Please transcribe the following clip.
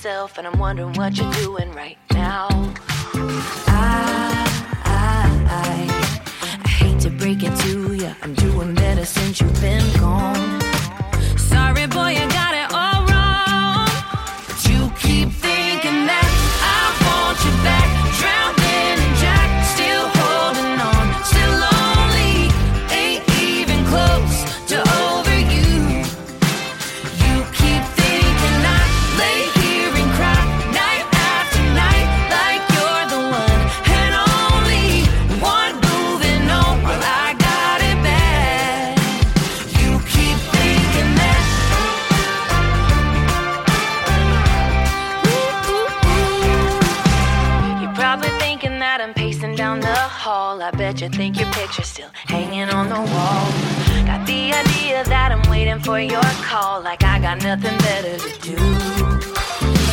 yourself, and I'm wondering what you're doing right now. I hate to break it to you, I'm doing better since you've been gone. Sorry, boy, you got it all wrong, but you keep thinking that I want you back, drowning in Jack, still holding on, still lonely, ain't even close to over you. You keep thinking I lay here and cry night after night like you're the one and only one moving on while I got it bad. You keep thinking that. You're probably thinking that I'm pacing down the hall. I bet you think your picture's still hanging on the wall. Got the idea that I'm waiting for your call, like I got nothing better to do.